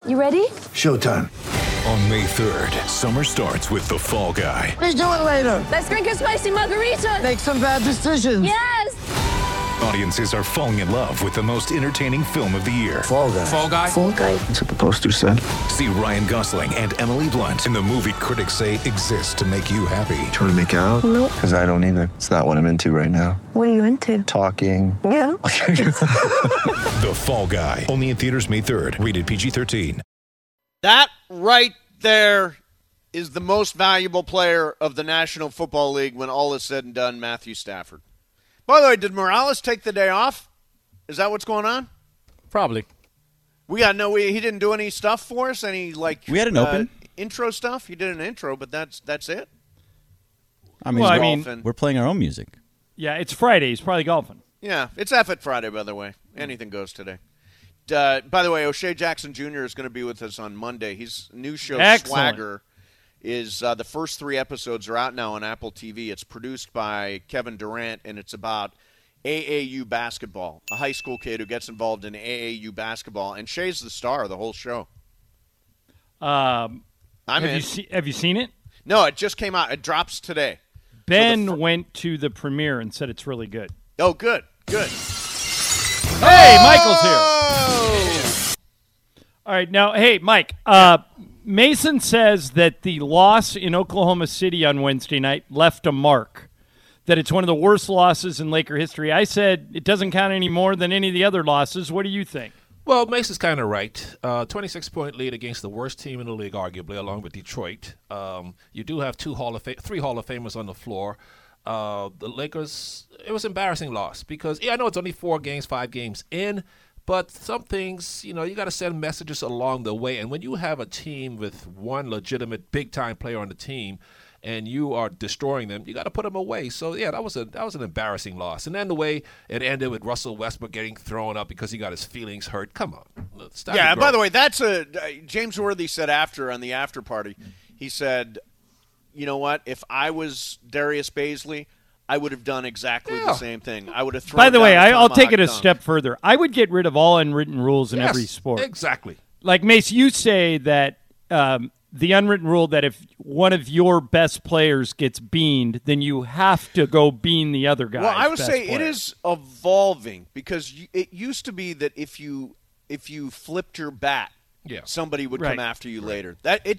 You ready? Showtime. On May 3rd, summer starts with The Fall Guy. Let's do it later. Let's drink a spicy margarita. Make some bad decisions. Yes. Audiences are falling in love with the most entertaining film of the year. Fall Guy. Fall Guy? Fall guy. That's what the poster said. See Ryan Gosling and Emily Blunt in the movie critics say exists to make you happy. Trying to make it out? Nope. Because I don't either. It's not what I'm into right now. What are you into? Talking. Yeah. The Fall Guy. Only in theaters May 3rd. Rated PG-13. That right there is the most valuable player of the National Football League when all is said and done, Matthew Stafford. By the way, did Morales take the day off? Is that what's going on? Probably. He didn't do any stuff for us? Any, We had an open. Intro stuff? He did an intro, but that's it? I mean, we're playing our own music. Yeah, it's Friday. He's probably golfing. Yeah, it's F-It Friday, by the way. Anything goes today. By the way, O'Shea Jackson Jr. is going to be with us on Monday. His new show, Excellent. Swagger, is the first 3 episodes are out now on Apple TV. It's produced by Kevin Durant, and it's about AAU basketball, a high school kid who gets involved in AAU basketball, and Shea's the star of the whole show. Have you seen it? No, it just came out. It drops today. Ben went to the premiere and said it's really good. Oh, good. Hey, Michael's here. All right, now, hey, Mike, Mason says that the loss in Oklahoma City on Wednesday night left a mark, that it's one of the worst losses in Laker history. I said it doesn't count any more than any of the other losses. What do you think? Well, Mason's kind of right. 26-point lead against the worst team in the league, arguably, along with Detroit. You do have 3 Hall of Famers on the floor. The Lakers, it was an embarrassing loss because, I know it's only 4 games, 5 games in, but some things, you got to send messages along the way. And when you have a team with one legitimate big-time player on the team and you are destroying them, you got to put them away. So, yeah, that was an embarrassing loss. And then the way it ended with Russell Westbrook getting thrown up because he got his feelings hurt. Come on. Yeah, by the way, that's James Worthy said on the after party, he said, you know what, if I was Darius Baisley, I would have done exactly the same thing. I would have thrown. By the way, down I'll take it a dunk. step further. I would get rid of all unwritten rules in every sport. Exactly. Like, Mace, you say that the unwritten rule that if one of your best players gets beaned, then you have to go bean the other guy. Well, I would say it is evolving because it used to be that if you flipped your bat, somebody would come after you later.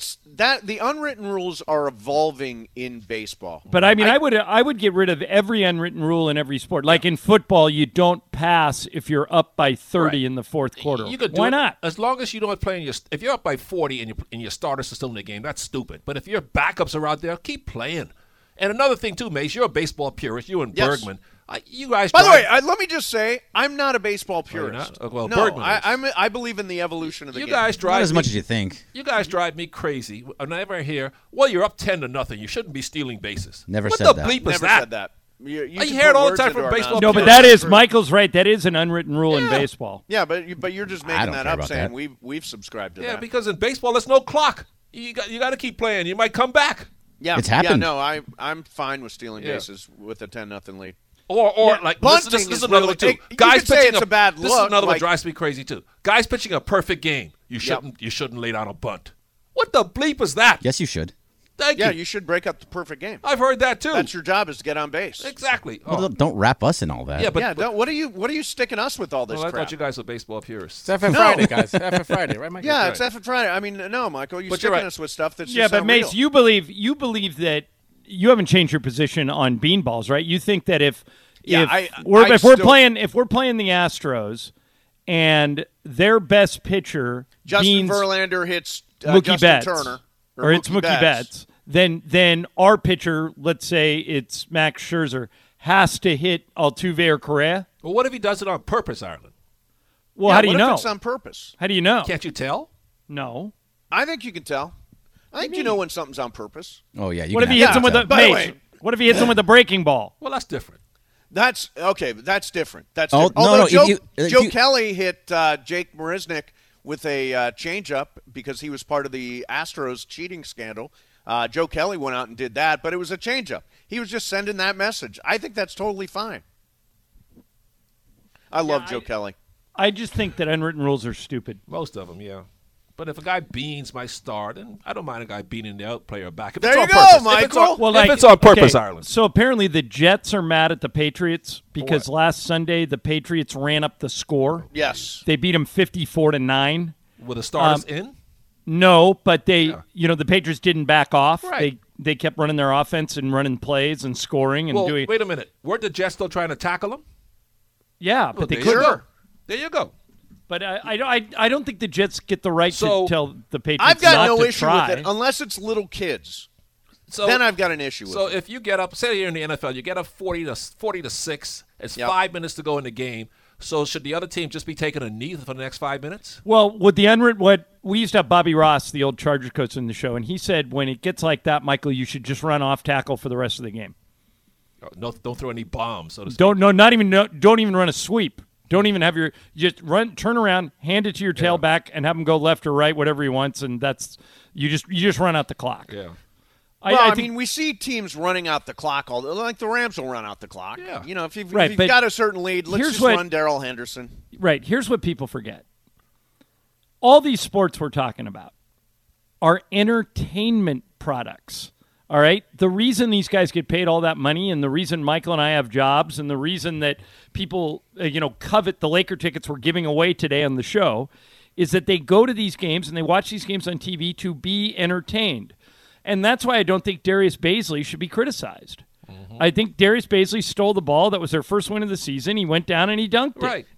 The unwritten rules are evolving in baseball. But I mean, I would get rid of every unwritten rule in every sport. Like in football, you don't pass if you're up by 30 in the fourth quarter. Why not? As long as you don't play if you're up by 40 and your starters are still in the game, that's stupid. But if your backups are out there, keep playing. And another thing too, Mace, you're a baseball purist. You and Bergman. You guys. By the way, let me just say, I'm not a baseball purist. Well, no, Bergman is. I believe in the evolution of the game. Not as much as you think. You guys drive me crazy. Whenever I hear, well, you're up 10-0. You shouldn't be stealing bases. Never what said the that. bleep is Never that? said that. You hear it all the time from baseball. No, but that is Michael's right. That is an unwritten rule in baseball. Yeah, but you're just making that up, saying we've subscribed to that. Yeah, because in baseball, there's no clock. You got to keep playing. You might come back. Yeah, it's happened. Yeah, no, I'm fine with stealing bases with a 10-0 lead. Or like this is another one too. Guys pitching it's a bad look. This is another one that drives me crazy too. Guys pitching a perfect game. You shouldn't lay down a bunt. What the bleep is that? Yes, you should. Thank you. Yeah, you should break up the perfect game. I've heard that too. That's your job, is to get on base. Exactly. Well, don't wrap us in all that. Yeah, but what are you sticking us with all this I crap? thought you guys were baseball purists. It's Friday, guys. F Friday, right, Mike? Yeah, it's F Friday. I mean, no, Michael, you're sticking us with stuff that's just but Mace, you believe that you haven't changed your position on beanballs, right? You think that if we're playing the Astros and their best pitcher Justin Verlander hits Mookie Justin Betts, Turner or it's Mookie Betts, then our pitcher, let's say it's Max Scherzer, has to hit Altuve or Correa. Well, what if he does it on purpose, Ireland? Well, how do you know? What if it's on purpose? How do you know? Can't you tell? No. I think you can tell. I think you know when something's on purpose. Oh yeah. What if he hits him with What if he hits him with a breaking ball? Well, that's different. That's okay. That's different. That's different. Although Joe Kelly hit Jake Marisnick with a changeup because he was part of the Astros cheating scandal. Joe Kelly went out and did that, but it was a changeup. He was just sending that message. I think that's totally fine. I love Joe Kelly. I just think that unwritten rules are stupid. Most of them, yeah. But if a guy beans my star, then I don't mind a guy beaning the out player back. If there it's you on go, purpose. Michael. If it's on purpose, Ireland. So apparently the Jets are mad at the Patriots because last Sunday the Patriots ran up the score. Yes. They beat them 54-9. Were the starters in? No, but the Patriots didn't back off. Right. They kept running their offense and running plays and scoring and doing. Wait a minute. Weren't the Jets still trying to tackle them? Yeah, but they couldn't. couldn't. There you go. But I don't think the Jets get the right to tell the Patriots I've got not no to issue try. with it unless it's little kids. Then I've got an issue with it. So if you get up, say you're in the NFL, you get up 40-6. It's 5 minutes to go in the game. So should the other team just be taking a knee for the next 5 minutes? Well, what we used to have Bobby Ross, the old Chargers coach, in the show, and he said when it gets like that, Michael, you should just run off tackle for the rest of the game. No, don't throw any bombs. So to speak. Don't even run a sweep. Don't even have just turn around, hand it to your tailback, and have him go left or right, whatever he wants, and you just run out the clock. Yeah. I mean, we see teams running out the clock like the Rams will run out the clock. Yeah. You know, if you've got a certain lead, let's just run Darrell Henderson. Right. Here's what people forget. All these sports we're talking about are entertainment products. All right? The reason these guys get paid all that money and the reason Michael and I have jobs and the reason that people, covet the Laker tickets we're giving away today on the show is that they go to these games and they watch these games on TV to be entertained. And that's why I don't think Darius Baisley should be criticized. Mm-hmm. I think Darius Baisley stole the ball. That was their first win of the season. He went down and he dunked it. Right.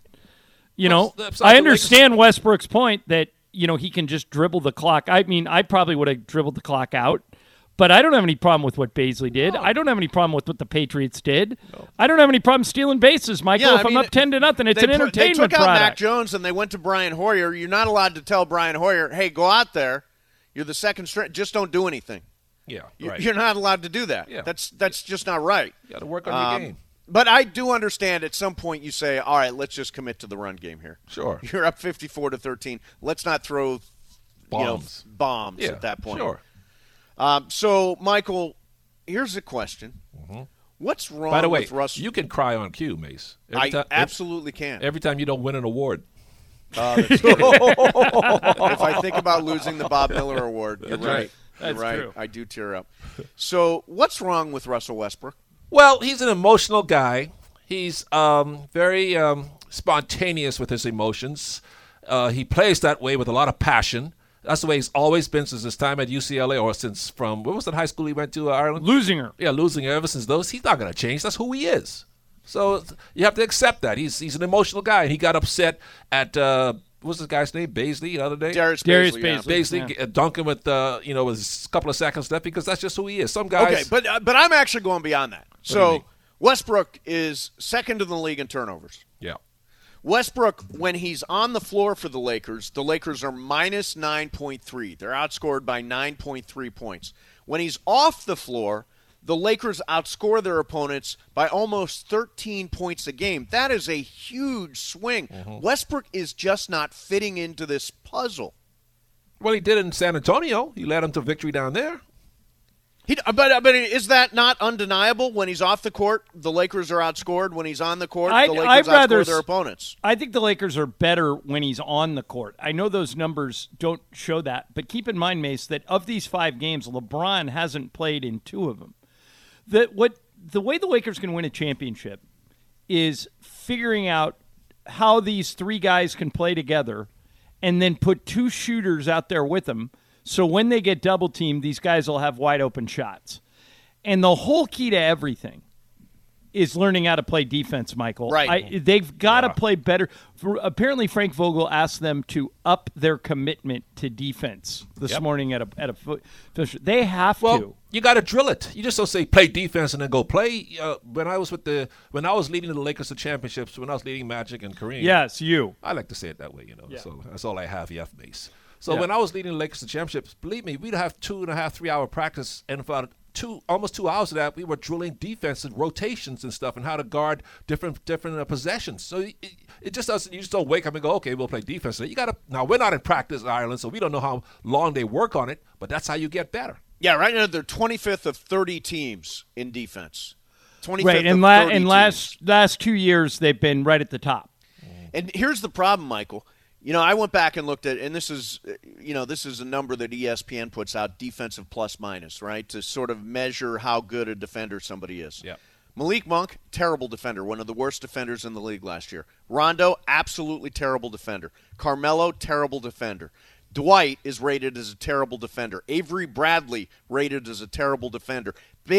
I understand Westbrook's point that, he can just dribble the clock. I mean, I probably would have dribbled the clock out. But I don't have any problem with what Baisley did. No. I don't have any problem with what the Patriots did. No. I don't have any problem stealing bases, Michael. If I'm up 10-0, it's an entertainment They took out product. Mac Jones and they went to Brian Hoyer. You're not allowed to tell Brian Hoyer, hey, go out there. You're the second string. Just don't do anything. Yeah, right. You're not allowed to do that. Yeah. That's just not right. You got to work on your game. But I do understand at some point you say, all right, let's just commit to the run game here. Sure. You're up 54-13. Let's not throw bombs at that point. Sure. So, Michael, here's a question. Mm-hmm. What's wrong By the way, with Russell? You can cry on cue, Mace. I absolutely can. Every time you don't win an award. That's true. If I think about losing the Bob Miller Award, you're right. That's right. true. I do tear up. So, what's wrong with Russell Westbrook? Well, he's an emotional guy. He's very spontaneous with his emotions. He plays that way with a lot of passion. That's the way he's always been since his time at UCLA or since what was that high school he went to, Ireland? Losinger. Yeah, Losinger. Ever since those, he's not going to change. That's who he is. So you have to accept that. He's an emotional guy. And he got upset at, what was this guy's name, Baisley, the other day? Darius Baisley. Baisley dunking with, with a couple of seconds left because that's just who he is. Some guys. Okay, but I'm actually going beyond that. So Westbrook is second in the league in turnovers. Yeah. Westbrook, when he's on the floor for the Lakers are minus 9.3. They're outscored by 9.3 points. When he's off the floor, the Lakers outscore their opponents by almost 13 points a game. That is a huge swing. Mm-hmm. Westbrook is just not fitting into this puzzle. Well, he did it in San Antonio. He led them to victory down there. But is that not undeniable? When he's off the court, the Lakers are outscored. When he's on the court, the Lakers outscore their opponents. I think the Lakers are better when he's on the court. I know those numbers don't show that, but keep in mind, Mace, that of these 5 games, LeBron hasn't played in 2 of them. The way the Lakers can win a championship is figuring out how these 3 guys can play together and then put 2 shooters out there with them. So when they get double teamed, these guys will have wide open shots. And the whole key to everything is learning how to play defense, Michael. Right. They've got to play better. Apparently, Frank Vogel asked them to up their commitment to defense this morning at a They have to. Well, you got to drill it. You just don't say play defense and then go play. When I was leading the Lakers to championships, when I was leading Magic and Kareem. Yes, you. I like to say it that way, Yeah. So that's all I have, Mace. So when I was leading the Lakers to championships, believe me, we'd have 2.5, 3 hour practice, and for almost 2 hours of that, we were drilling defense and rotations and stuff, and how to guard different possessions. So it just doesn't. You just don't wake up and go, okay, we'll play defense. You got to. Now we're not in practice in Ireland, so we don't know how long they work on it, but that's how you get better. Yeah, right now they're 25th of 30 teams in defense. 25th right, and last 2 years they've been right at the top. And here's the problem, Michael. I went back and looked at, and this is a number that ESPN puts out, defensive plus minus, right, to sort of measure how good a defender somebody is. Yeah. Malik Monk, terrible defender, one of the worst defenders in the league last year. Rondo, absolutely terrible defender. Carmelo, terrible defender. Dwight is rated as a terrible defender. Avery Bradley rated as a terrible defender.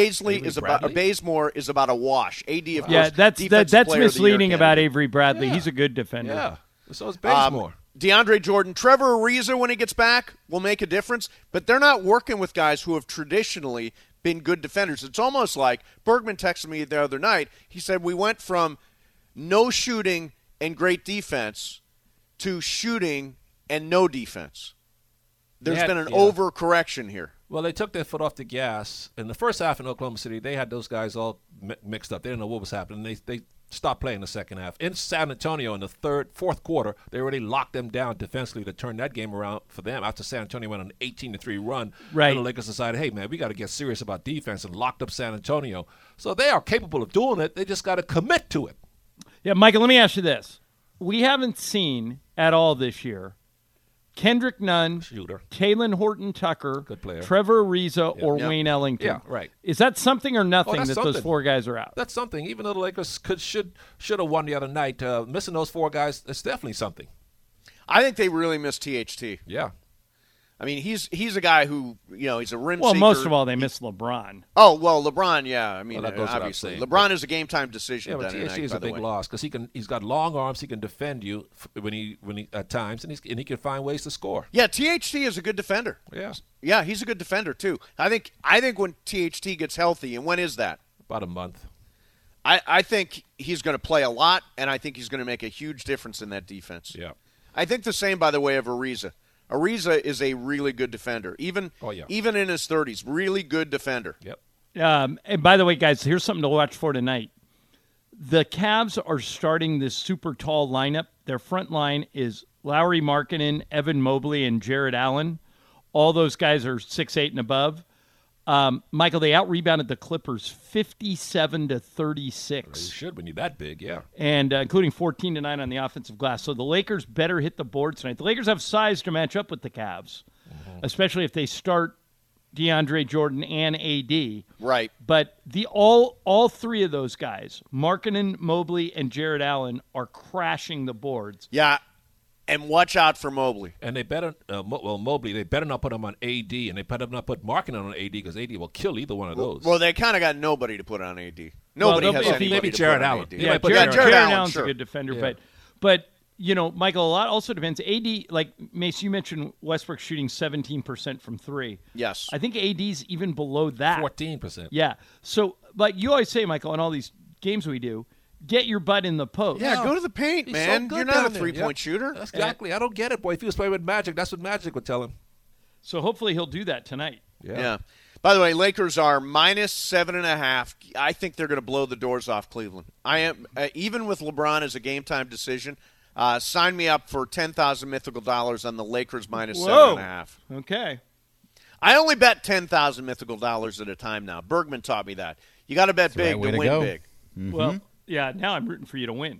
Bazemore is about a wash. AD, of course, that's misleading about Avery Bradley. Yeah. He's a good defender. Yeah, so is Bazemore. DeAndre Jordan, Trevor Ariza, when he gets back, will make a difference. But they're not working with guys who have traditionally been good defenders. It's almost like Bergman texted me the other night. He said we went from no shooting and great defense to shooting and no defense. There's been an overcorrection here. Well, they took their foot off the gas. In the first half in Oklahoma City, they had those guys all mixed up. They didn't know what was happening. They stopped playing the second half. In San Antonio in the fourth quarter, they already locked them down defensively to turn that game around for them after San Antonio went on an 18-3 run. Right. And the Lakers decided, hey, man, we got to get serious about defense, and locked up San Antonio. So they are capable of doing it. They just got to commit to it. Yeah, Michael, let me ask you this. We haven't seen at all this year Kendrick Nunn, shooter, Talen Horton-Tucker, good player, Trevor Ariza, or Wayne Ellington. Yeah, right. Is that something or nothing that something. those four guys are out? That's something. Even though the Lakers should have won the other night, missing those four guys, it's definitely something. I think they really miss THT. Yeah. I mean, he's a guy who, he's a rim seeker. Well, most of all, they miss LeBron. Oh, well, LeBron, yeah. I mean, well, obviously. LeBron is a game-time decision. Yeah, but THT is a big loss because he's got long arms. He can defend you when he at times, and he can find ways to score. Yeah, THT is a good defender. Yeah. Yeah, he's a good defender, too. I think when THT gets healthy, and when is that? About a month. I think he's going to play a lot, and I think he's going to make a huge difference in that defense. Yeah. I think the same, by the way, of Ariza. Ariza is a really good defender, even in his 30s. Really good defender. Yep. And by the way, guys, here's something to watch for tonight. The Cavs are starting this super tall lineup. Their front line is Lauri Markkanen, Evan Mobley, and Jared Allen. All those guys are 6'8" and above. Michael, they out-rebounded the Clippers 57-36. Well, you should when you're that big, yeah. And including 14-9 on the offensive glass. So the Lakers better hit the board tonight. The Lakers have size to match up with the Cavs, especially if they start DeAndre Jordan and AD. Right. But all three of those guys, Markkanen, Mobley, and Jared Allen, are crashing the boards. Yeah. And watch out for Mobley. And they better, Mobley, they better not put him on AD, and they better not put Markkanen on AD because AD will kill either one of those. Well, they kind of got nobody to put on AD. Nobody has anybody maybe to Jared put on Allen. AD. Yeah, Jared Allen's a good defender. But Michael, a lot also depends. AD, like Mace, you mentioned Westbrook shooting 17% from three. Yes. I think AD's even below that. 14%. Yeah. So, like you always say, Michael, in all these games we do, get your butt in the post. Yeah, go to the paint, man. So you're not a three-point shooter. Exactly. I don't get it, boy. If he was playing with Magic, that's what Magic would tell him. So hopefully he'll do that tonight. Yeah. By the way, Lakers are minus 7.5. I think they're going to blow the doors off Cleveland. I am even with LeBron as a game-time decision. Sign me up for $10,000 mythical dollars on the Lakers minus 7.5. Okay. I only bet $10,000 mythical dollars at a time now. Bergman taught me that. You got to bet big to win big. Mm-hmm. Well, yeah, now I'm rooting for you to win.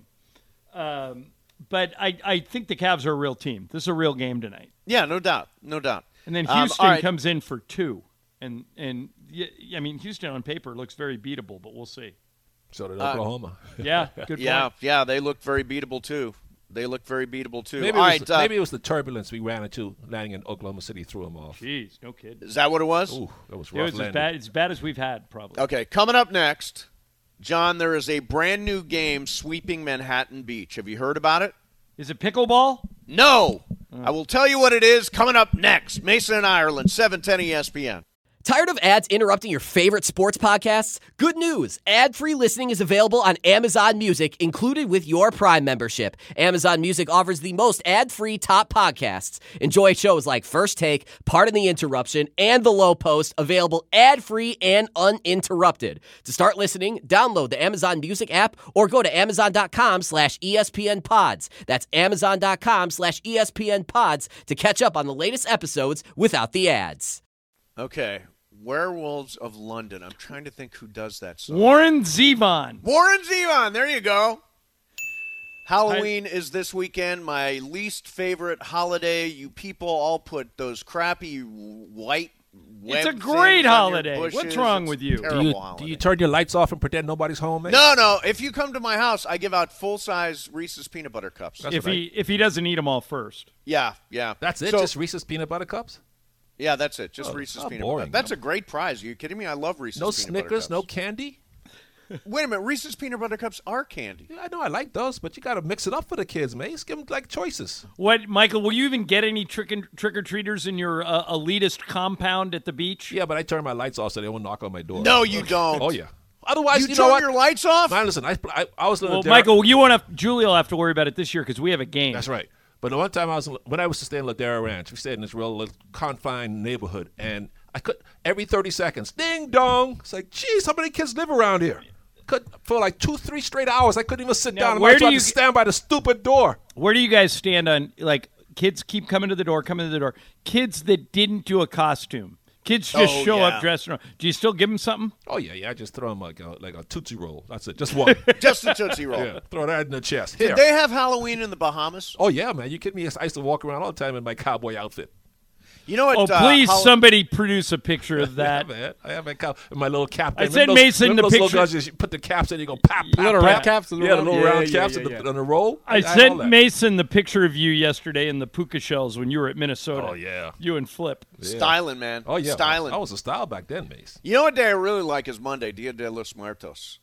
But I think the Cavs are a real team. This is a real game tonight. Yeah, no doubt. No doubt. And then Houston comes in for 2. And I mean, Houston on paper looks very beatable, but we'll see. So did Oklahoma. Yeah, good point. Yeah, they look very beatable too. Maybe it was the turbulence we ran into landing in Oklahoma City threw them off. Jeez, no kidding. Is that what it was? Ooh, that was rough. It was as bad as we've had, probably. Okay, coming up next, John, there is a brand new game sweeping Manhattan Beach. Have you heard about it? Is it pickleball? No. I will tell you what it is coming up next. Mason and Ireland, 710 ESPN. Tired of ads interrupting your favorite sports podcasts? Good news. Ad-free listening is available on Amazon Music, included with your Prime membership. Amazon Music offers the most ad-free top podcasts. Enjoy shows like First Take, Pardon the Interruption, and The Low Post, available ad-free and uninterrupted. To start listening, download the Amazon Music app or go to amazon.com/ESPN Pods. That's amazon.com/ESPN Pods to catch up on the latest episodes without the ads. Okay. Werewolves of London. I'm trying to think who does that song. Warren Zevon. Warren Zevon. There you go. Halloween is this weekend. My least favorite holiday. You people all put those crappy white web It's a great things on your holiday. bushes. What's wrong It's with you? terrible holiday. Do you turn your lights off and pretend nobody's home, mate? No. If you come to my house, I give out full-size Reese's peanut butter cups. If he doesn't eat them all first. Yeah. That's it? So- Just Reese's peanut butter cups? Yeah, that's it. Just Reese's how peanut boring. butter. That's a great prize. Are you kidding me? I love Reese's No peanut Snickers, butter cups. no candy? Wait a minute. Reese's peanut butter cups are candy. Yeah, I know I like those, but you got to mix it up for the kids, man. Just give them like choices. What, Michael? Will you even get any trick or treaters in your elitist compound at the beach? Yeah, but I turn my lights off so they won't knock on my door. No, you don't. Oh yeah. Otherwise, You know turn what? your lights off? Man, listen, I was little. Well, Michael, you won't have. Julia will have to worry about it this year because we have a game. That's right. But the one time when I was to stay in Ladera Ranch, we stayed in this real little confined neighborhood, and I could every 30 seconds, ding dong. It's like, geez, how many kids live around here? For like 2-3 straight hours, I couldn't even sit down. Where I do had you to stand by the stupid door? Where do you guys stand on kids keep coming to the door, kids that didn't do a costume? Kids just show up dressed. Do you still give them something? Oh yeah. I just throw them like a Tootsie Roll. That's it, just one. Just a Tootsie Roll. Yeah, throw that in the chest. Did they have Halloween in the Bahamas? Oh yeah, man. You kidding me? I used to walk around all the time in my cowboy outfit. You know what? Please, somebody produce a picture of that. Yeah, man. I have my little cap. I sent Mason the picture. Guys, you put the caps in, you go pap, pap, little pap. round caps. The little round caps on the roll. I sent Mason the picture of you yesterday in the puka shells when you were at Minnesota. Oh yeah, you and Flip. Yeah. Styling, man. Oh yeah, styling. I was a style back then, Mace. You know what day I really like is Monday, Dia de los Muertos.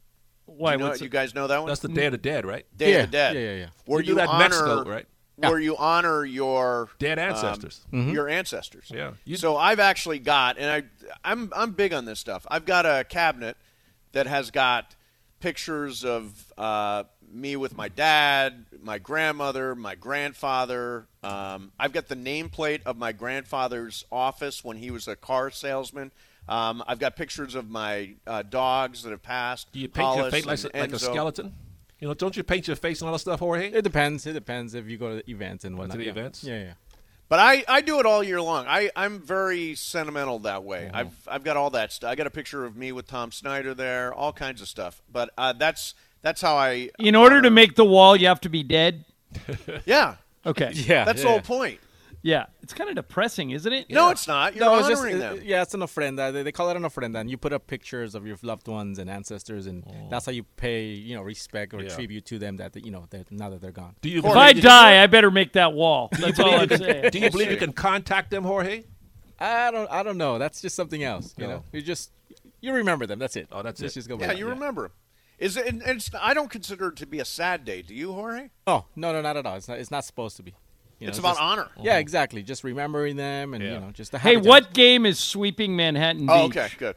Why? You guys know that one? That's the Day of the Dead, right? Day of the Dead. Yeah. Where you do that in Mexico, right? Where you honor your dead ancestors. Your ancestors. Yeah. So I've actually got, and I'm big on this stuff. I've got a cabinet that has got pictures of me with my dad, my grandmother, my grandfather. I've got the nameplate of my grandfather's office when he was a car salesman. I've got pictures of my dogs that have passed. Do you paint your face like a skeleton? You know, don't you paint your face and all that stuff, Jorge? It depends. It depends if you go to events and whatnot. To the events? Yeah. But I do it all year long. I'm very sentimental that way. I've got all that stuff. I got a picture of me with Tom Snyder there, all kinds of stuff. But that's how I. In order to make the wall, you have to be dead. Yeah. Okay. Yeah. That's the whole point. Yeah, it's kind of depressing, isn't it? No, it's not. You're honoring them. Yeah, it's an ofrenda. They call it an ofrenda, and you put up pictures of your loved ones and ancestors, and that's how you pay, respect or tribute to them. That now that they're gone. If I die, I better make that wall. That's all I'm saying. Do you believe you can contact them, Jorge? I don't know. That's just something else. You know, you remember them. That's it. Oh, that's Let's it. just go. Yeah, you remember them. Is it? And I don't consider it to be a sad day. Do you, Jorge? Oh no, not at all. It's not supposed to be. It's about honor. Yeah, exactly. Just remembering them and, just a Hey, what game is sweeping Manhattan Beach? Oh, okay, good.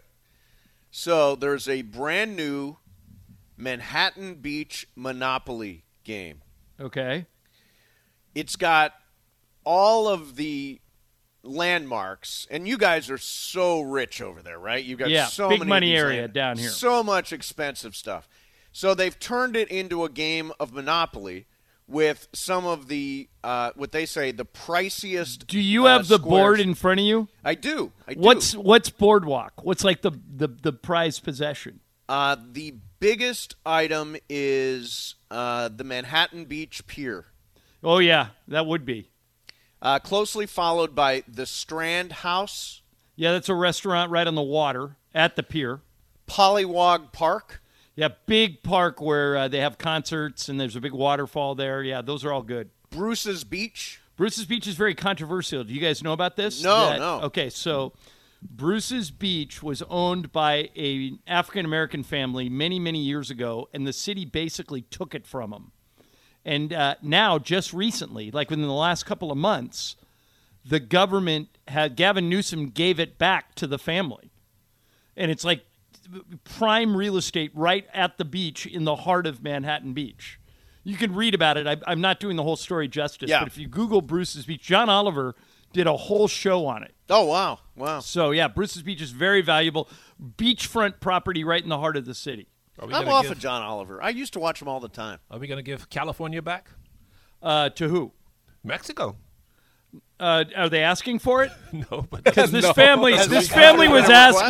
So there's a brand new Manhattan Beach Monopoly game. Okay. It's got all of the landmarks, and you guys are so rich over there, right? You've got so big many money of these area down here. So much expensive stuff. So they've turned it into a game of Monopoly with some of the, what they say, the priciest. Do you have the board in front of you? I do. What's Boardwalk? What's like the prized possession? The biggest item is the Manhattan Beach Pier. Oh, yeah, that would be. Closely followed by the Strand House. Yeah, that's a restaurant right on the water at the pier. Pollywog Park. Yeah, big park where they have concerts and there's a big waterfall there. Yeah, those are all good. Bruce's Beach. Bruce's Beach is very controversial. Do you guys know about this? No. Okay, so Bruce's Beach was owned by an African-American family many, many years ago, and the city basically took it from them. And now, just recently, like within the last couple of months, the government Gavin Newsom gave it back to the family. And it's like prime real estate right at the beach in the heart of Manhattan Beach. You can read about it. I'm not doing the whole story justice, but if you Google Bruce's Beach, John Oliver did a whole show on it. Oh, wow. Wow. So, yeah, Bruce's Beach is very valuable. Beachfront property right in the heart of the city. I'm off of John Oliver. I used to watch him all the time. Are we going to give California back? To who? Mexico. Are they asking for it? No, but because this family was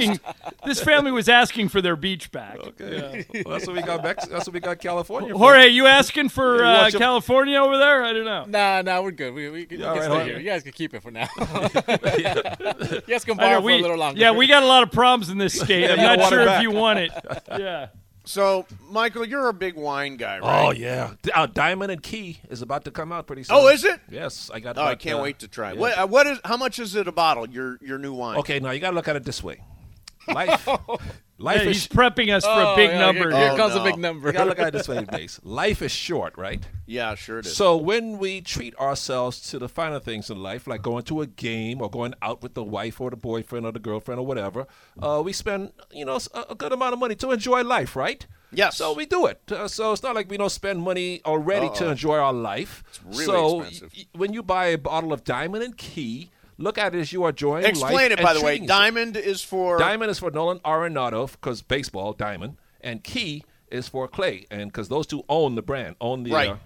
asking for their beach back. Okay, yeah. Well, that's what we got. That's what we got California. Jorge, you asking for California over there? I don't know. Nah, we're good. We can stay here. You guys can keep it for now. You guys can borrow for a little longer. Yeah, we got a lot of problems in this state. I'm not sure if you want it. Yeah. So, Michael, you're a big wine guy, right? Oh, yeah. Diamond and Key is about to come out pretty soon. Oh, is it? Yes. I got. I can't wait to try. Yeah. How much is it a bottle, your new wine? Okay, now you got to look at it this way. Life he's prepping us for a big number. Here comes a big number. You got to look at it this way, Mace. Life is short, right? Yeah, sure it is. So when we treat ourselves to the finer things in life, like going to a game or going out with the wife or the boyfriend or the girlfriend or whatever, we spend a good amount of money to enjoy life, right? Yes. So we do it. So it's not like we don't spend money already to enjoy our life. It's really expensive. When you buy a bottle of Diamond and Key, look at it as you are enjoying life. Explain it, by the way. Diamond is for Nolan Arenado, because baseball, Diamond, and Key is for Clay, and because those two own the brand, own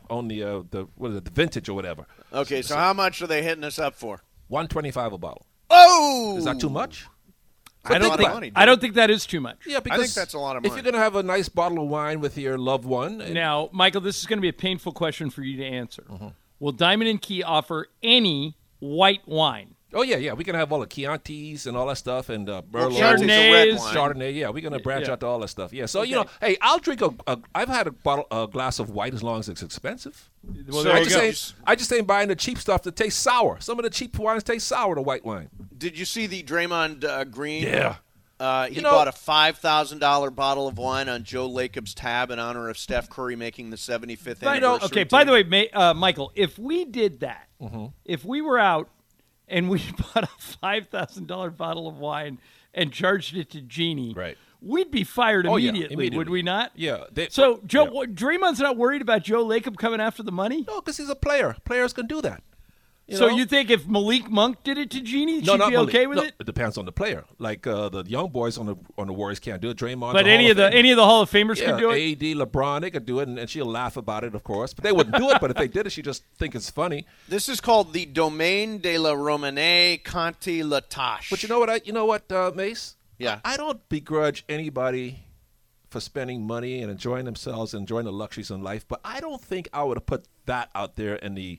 the vintage or whatever. Okay, so how much are they hitting us up for? $125 a bottle. Oh, is that too much? I don't think that is too much. Yeah, because I think that's a lot of money. If you're going to have a nice bottle of wine with your loved one. Now, Michael, this is going to be a painful question for you to answer. Will Diamond and Key offer any white wine? Oh, yeah. We can have all the Chiantis and all that stuff and Merlot. Chardonnay. Yeah, we're going to branch out to all that stuff. Yeah, so, hey, I'll drink I've had a glass of white as long as it's expensive. Well, there you go. I just ain't buying the cheap stuff that tastes sour. Some of the cheap wines taste sour, the white wine. Did you see the Draymond Green? Yeah. He bought a $5,000 bottle of wine on Joe Lacob's tab in honor of Steph Curry making the 75th anniversary. Okay, by the way, Michael, if we did that, if we were out and we bought a $5,000 bottle of wine and charged it to Jeannie, right, we'd be fired immediately, would we not? Yeah. Draymond's not worried about Joe Lacob coming after the money? No, because he's a player. Players can do that. You think if Malik Monk did it to Jeannie, she'd be okay with it? It depends on the player. Like the young boys on the Warriors can't do it. Draymond, but any of the Hall of Famers could do it. AD, LeBron, they could do it, and she'll laugh about it, of course. But they wouldn't do it. But if they did it, she just think it's funny. This is called the Domaine de la Romane Conti La Tâche. But you know what, Mace? Yeah, I don't begrudge anybody for spending money and enjoying themselves and enjoying the luxuries in life. But I don't think I would have put that out there in the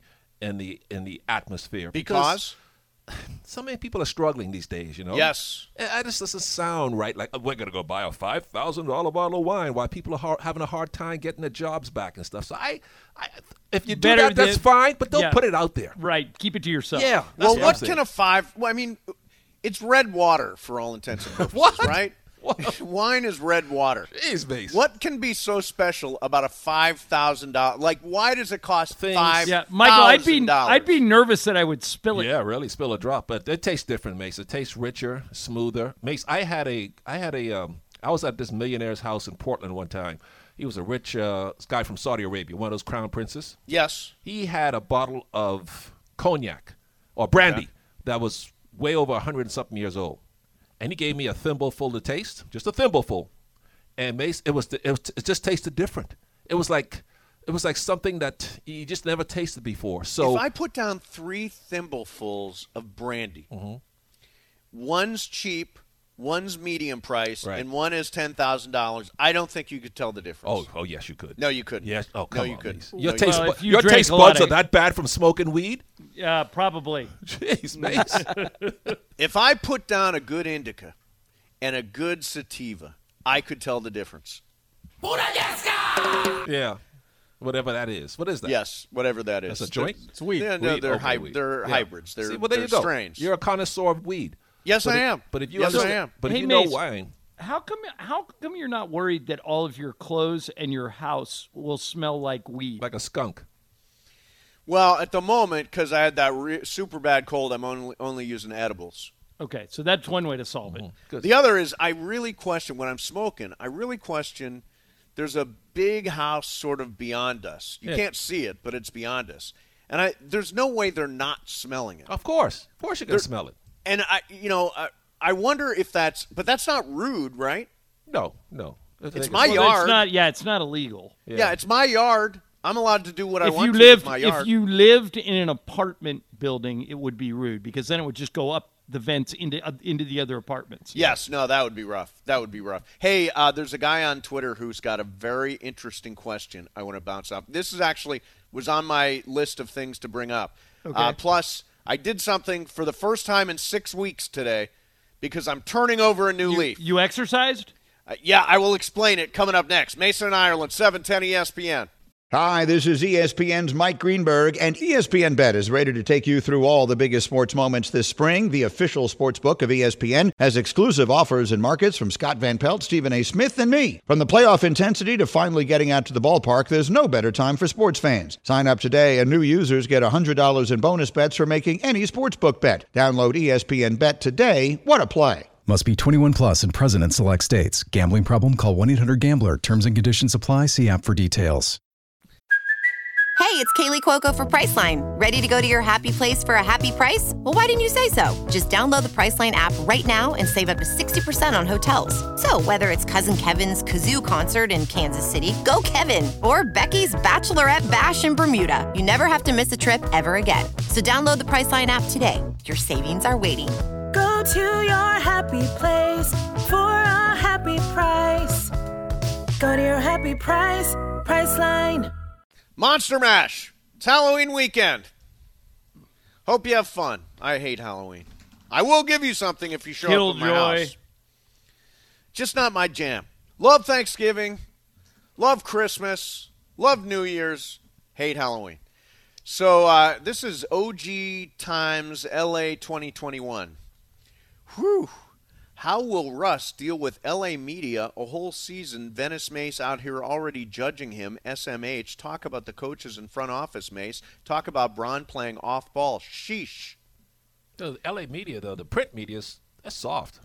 atmosphere because so many people are struggling these days, Yes. It just doesn't sound right. Like we're going to go buy a $5,000 bottle of wine while people are having a hard time getting their jobs back and stuff. So if you do that, that's fine, but don't put it out there. Right. Keep it to yourself. Yeah. Well, what can I mean, it's red water for all intents and purposes, right? Wine is red water. Jeez, Mace. What can be so special about a $5,000? Like, why does it cost $5,000? Yeah, Michael, I'd be nervous that I would spill it. Yeah, really, spill a drop. But it tastes different, Mace. It tastes richer, smoother. Mace, I was at this millionaire's house in Portland one time. He was a rich guy from Saudi Arabia, one of those crown princes. Yes. He had a bottle of cognac or brandy that was way over 100-something years old. And he gave me a thimbleful to taste, just a thimbleful. And Mace, it just tasted different. It was like something that you just never tasted before. So if I put down 3 thimblefuls of brandy, one's cheap, one's medium price, and one is $10,000, I don't think you could tell the difference. Oh, yes, you could. No, you couldn't. Yes. Oh, come on. You couldn't. Your taste buds are that bad from smoking weed? Yeah, probably. Jeez, Mace. If I put down a good indica and a good sativa, I could tell the difference. Yeah. Whatever that is. What is that? Yes, whatever that is. That's a joint? It's weed. Yeah, no, they're hybrids. They're, See, well, there you go. Strains. You're a connoisseur of weed. Yes, I am. But if you I am. But hey, if you Mace, know wine. How come you're not worried that all of your clothes and your house will smell like weed? Like a skunk. Well, at the moment, because I had that super bad cold, I'm only using edibles. Okay, so that's one way to solve it. Good. The other is I really question, when I'm smoking, there's a big house sort of beyond us. You can't see it, but it's beyond us. And there's no way they're not smelling it. Of course you can smell it. And I wonder if but that's not rude, right? No. It's my yard. It's not illegal. Yeah, it's my yard. I'm allowed to do what I want to with my yard. If you lived in an apartment building, it would be rude because then it would just go up the vents into the other apartments. Yes, no, that would be rough. Hey, there's a guy on Twitter who's got a very interesting question I want to bounce off. This is actually was on my list of things to bring up. Okay. Plus, I did something for the first time in 6 weeks today because I'm turning over a new leaf. You exercised? Yeah, I will explain it coming up next. Mason and Ireland, 710 ESPN. Hi, this is ESPN's Mike Greenberg, and ESPN Bet is ready to take you through all the biggest sports moments this spring. The official sports book of ESPN has exclusive offers and markets from Scott Van Pelt, Stephen A. Smith, and me. From the playoff intensity to finally getting out to the ballpark, there's no better time for sports fans. Sign up today, and new users get $100 in bonus bets for making any sportsbook bet. Download ESPN Bet today. What a play. Must be 21 plus and present in select states. Gambling problem? Call 1-800-GAMBLER. Terms and conditions apply. See app for details. Hey, it's Kaylee Cuoco for Priceline. Ready to go to your happy place for a happy price? Well, why didn't you say so? Just download the Priceline app right now and save up to 60% on hotels. So whether it's Cousin Kevin's Kazoo Concert in Kansas City, go Kevin, or Becky's Bachelorette Bash in Bermuda, you never have to miss a trip ever again. So download the Priceline app today. Your savings are waiting. Go to your happy place for a happy price. Go to your happy price, Priceline. Monster Mash. It's Halloween weekend. Hope you have fun. I hate Halloween. I will give you something if you show up at my house. Just not my jam. Love Thanksgiving. Love Christmas. Love New Year's. Hate Halloween. So this is OG Times LA 2021. Whew. How will Russ deal with LA media a whole season? Venice Mace out here already judging him. SMH. Talk about the coaches in front office, Mace. Talk about Braun playing off ball. Sheesh. The LA media, though, the print media, that's soft.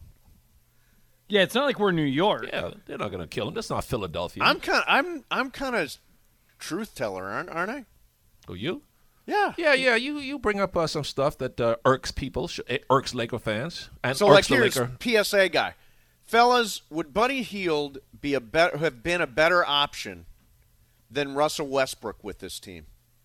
Yeah, it's not like we're New York. Yeah, they're not going to kill him. That's not Philadelphia. I'm kind of truth teller, aren't I? Oh, you? Yeah. Yeah. You bring up some stuff that irks people, irks Laker fans, and so irks like here's PSA guy, fellas. Would Buddy Hield have been a better option than Russell Westbrook with this team?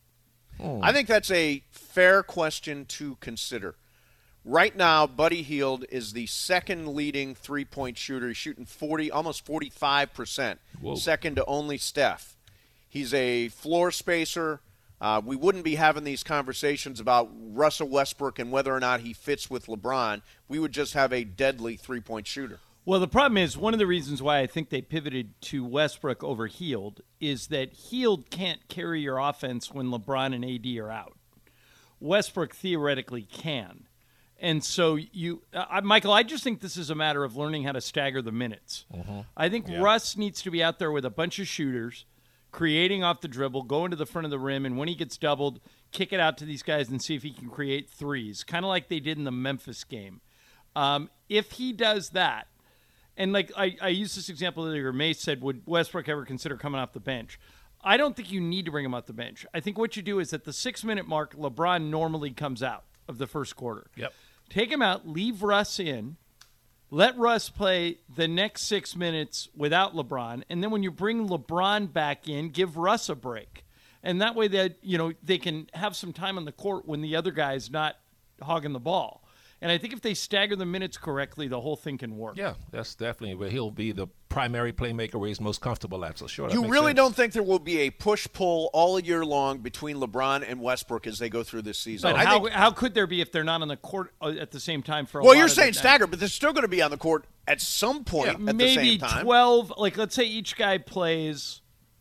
I think that's a fair question to consider. Right now, Buddy Hield is the second leading three-point shooter. He's shooting almost 45%, second to only Steph. He's a floor spacer. We wouldn't be having these conversations about Russell Westbrook and whether or not he fits with LeBron. We would just have a deadly three-point shooter. Well, the problem is one of the reasons why I think they pivoted to Westbrook over Hield is that Hield can't carry your offense when LeBron and AD are out. Westbrook theoretically can. And so Michael, I just think this is a matter of learning how to stagger the minutes. I think Russ needs to be out there with a bunch of shooters, creating off the dribble, going to the front of the rim, and when he gets doubled, kick it out to these guys and see if he can create threes, kind of like they did in the Memphis game. If he does that, and like I used this example earlier, Mace said, would Westbrook ever consider coming off the bench? I don't think you need to bring him off the bench. I think what you do is at the 6-minute mark, LeBron normally comes out of the first quarter. Yep. Take him out, leave Russ in, let Russ play the next 6 minutes without LeBron, and then when you bring LeBron back in, give Russ a break. And that way that they can have some time on the court when the other guy's not hogging the ball. And I think if they stagger the minutes correctly, the whole thing can work. Yeah, that's definitely where he'll be the primary playmaker where he's most comfortable at. So sure, you really don't think there will be a push-pull all year long between LeBron and Westbrook as they go through this season? But how could there be if they're not on the court at the same time for a while? Well, you're saying stagger, but they're still going to be on the court at some point at maybe the same time. Maybe 12, like let's say each guy plays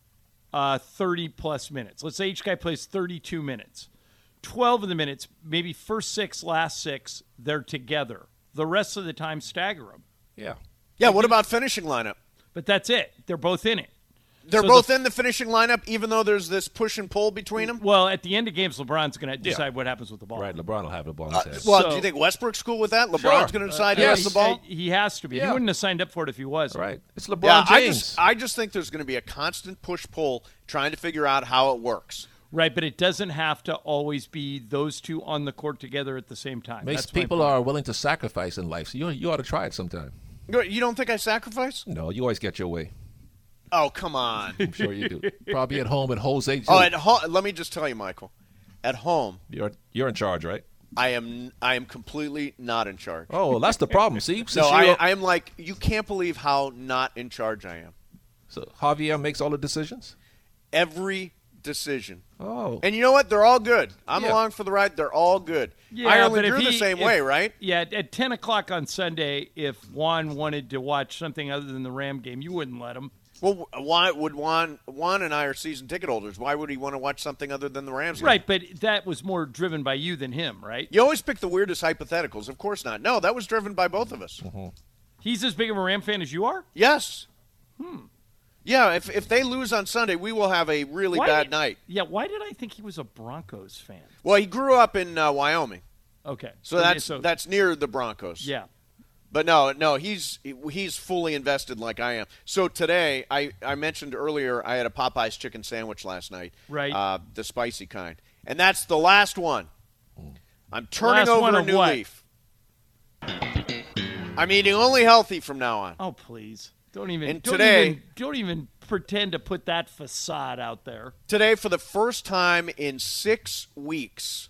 30-plus minutes. Let's say each guy plays 32 minutes. 12 of the minutes, maybe first 6, last 6, they're together. The rest of the time, stagger them. Yeah. Yeah, what about finishing lineup? But that's it. They're both in it. They're both in the finishing lineup, even though there's this push and pull between them? Well, at the end of games, LeBron's going to decide what happens with the ball. Right, LeBron will have the ball in his hand. Well, do you think Westbrook's cool with that? LeBron's going to decide who has the ball? He has to be. He wouldn't have signed up for it if he wasn't. Right. It's LeBron James. I just think there's going to be a constant push-pull trying to figure out how it works. Right, but it doesn't have to always be those two on the court together at the same time. Most people are willing to sacrifice in life, so you ought to try it sometime. You don't think I sacrifice? No, you always get your way. Oh, come on. I'm sure you do. Probably at home at Jose. Oh, at home. Let me just tell you, Michael. At home, you're in charge, right? I am completely not in charge. Oh, well, that's the problem. See, no, I am like, you can't believe how not in charge I am. So Javier makes all the decisions? Every decision. Oh. And you know what? They're all good. I'm along for the ride. They're all good. Yeah, Ireland, you're the same way, right? Yeah, at 10 o'clock on Sunday, if Juan wanted to watch something other than the Ram game, you wouldn't let him. Well, why would Juan and I are season ticket holders. Why would he want to watch something other than the Rams game? Right, but that was more driven by you than him, right? You always pick the weirdest hypotheticals. Of course not. No, that was driven by both of us. Mm-hmm. He's as big of a Ram fan as you are? Yes. Yeah, if they lose on Sunday, we will have a really bad night. Yeah, why did I think he was a Broncos fan? Well, he grew up in Wyoming. Okay. So that's near the Broncos. Yeah. But no, he's fully invested like I am. So today, I mentioned earlier I had a Popeye's chicken sandwich last night. Right. The spicy kind. And that's the last one. I'm turning over a new leaf. I'm eating only healthy from now on. Oh, please. Don't even pretend to put that facade out there. Today, for the first time in 6 weeks,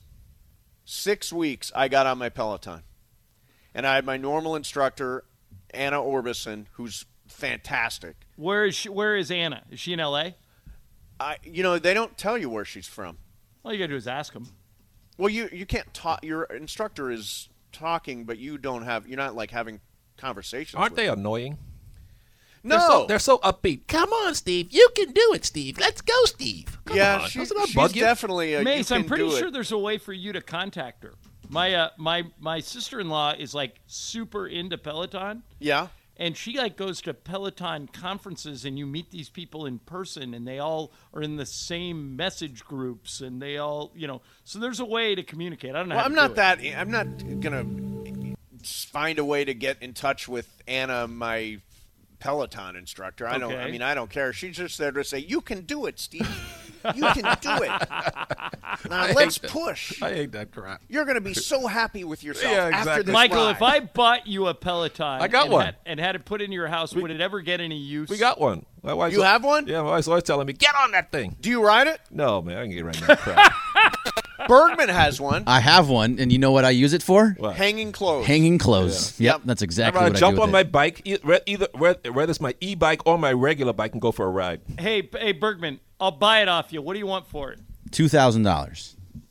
I got on my Peloton. And I had my normal instructor, Anna Orbison, who's fantastic. Where is Anna? Is she in L.A.? They don't tell you where she's from. All you got to do is ask them. Well, you can't talk. Your instructor is talking, but you're not like having conversations. Aren't they annoying? No. They're so upbeat. Come on, Steve. You can do it, Steve. Let's go, Steve. Come on. She's bug you? definitely Mace, I'm pretty sure there's a way for you to contact her. My sister-in-law is like super into Peloton. Yeah. And she like goes to Peloton conferences, and you meet these people in person, and they all are in the same message groups, and they all, so there's a way to communicate. I don't know. Well, I'm not gonna find a way to get in touch with Anna, my Peloton instructor. I don't care. She's just there to say, "You can do it, Steve. You can do it. Now let's push." I hate that crap. You're going to be so happy with yourself after this Michael, ride. if I bought you a Peloton I got one. and had it put in your house, would it ever get any use? We got one. You have one? Yeah, my wife's always telling me, get on that thing. Do you ride it? No, man, I can get right now. Crap. Bergman has one. I have one, and you know what I use it for? What? Hanging clothes. Hanging clothes. Yeah. Yep, that's exactly I what I jump do on with my it. bike, whether it's my e-bike or my regular bike, and go for a ride. Hey, Bergman, I'll buy it off you. What do you want for it? $2,000.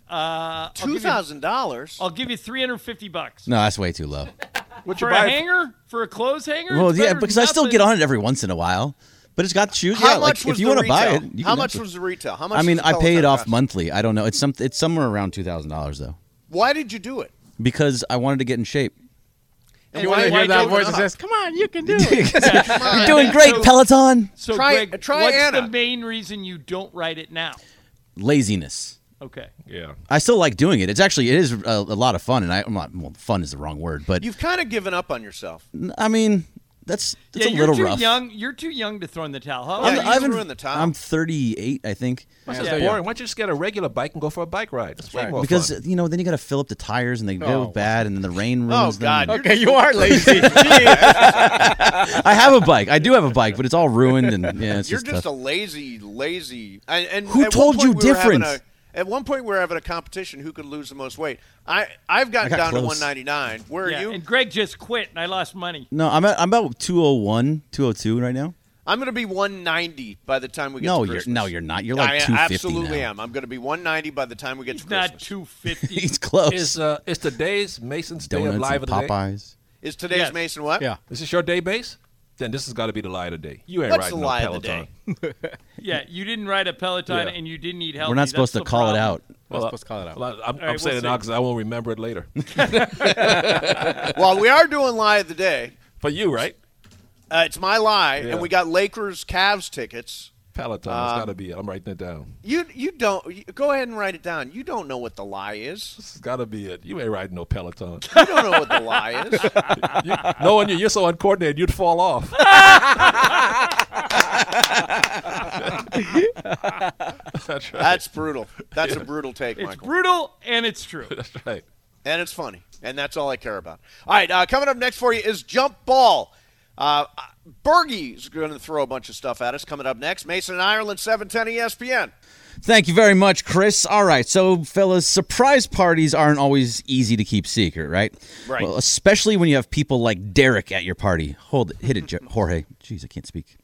$2,000? I'll give you $350. No, that's way too low. For a hanger? For a clothes hanger? Well, It's yeah, better because than I still nothing. get on it every once in a while. But it's got shoes. How Yeah, much like was if you the want to buy retail? it, you How can much have was it. the retail? How much? I mean, does I pay it Peloton off cost? monthly. I don't know. It's somewhere around $2,000 though. Why did you do it? Because I wanted to get in shape. You want to hear that voice that says, "Come on, you can do it." You're doing great, Peloton. So, Try Greg, what's Anna. the main reason you don't write it now? Laziness. Okay. Yeah. I still like doing it. It is a lot of fun, and fun is the wrong word, but You've kind of given up on yourself. I mean, that's a you're little too rough. young. You're too young to throw in the towel. How Yeah, old are you you? threw in the towel. I'm 38, I think. That's boring. Why don't you just get a regular bike and go for a bike ride? It's way more Because fun. then you got to fill up the tires and they go bad, and then the rain ruins them. God. Okay, you are lazy. I have a bike. I do have a bike, but it's all ruined, and it's You're just just tough. a lazy. And Who at told one you point we were having different? At one point, we were having a competition who could lose the most weight. I've gotten got down to close. 199. Where are you? And Greg just quit, and I lost money. No, I'm about 201, 202 right now. I'm going to be 190 by the time we get No, to Christmas. you're not. You're like I 250 absolutely now. am. I'm going to be 190 by the time we get to Not Christmas. 250. He's close. Is today's Mason's day of Donuts live and of the day? Popeyes. Is today's Yes. Mason what? Yeah. Is this your day, Base? Then this has got to be the lie of the day. You ain't What's the riding no lie of the Peloton. Yeah, you didn't ride a Peloton, Yeah. and you didn't eat healthy. We're not supposed That's to the call it problem. out. We're supposed to call it out. Well, I'm right, saying we'll it now see. because I won't remember it later. Well, we are doing lie of the day. For you, right? It's my lie, Yeah. and we got Lakers-Cavs tickets. Peloton. It's got to be it. I'm writing it down. You go ahead and write it down. You don't know what the lie is. This has got to be it. You ain't riding no Peloton. You don't know what the lie is. Knowing you're so uncoordinated, you'd fall off. That's right. That's brutal. That's a brutal take, It's Michael. brutal, and it's true. That's right. And it's funny. And that's all I care about. All right, coming up next for you is Jump Ball. Bergie's going to throw a bunch of stuff at us coming up next. Mason and Ireland, 710 ESPN. Thank you very much, Chris. All right, so, fellas, surprise parties aren't always easy to keep secret, right? Right. Well, especially when you have people like Derek at your party. Hit it, Jorge. Jeez, I can't speak.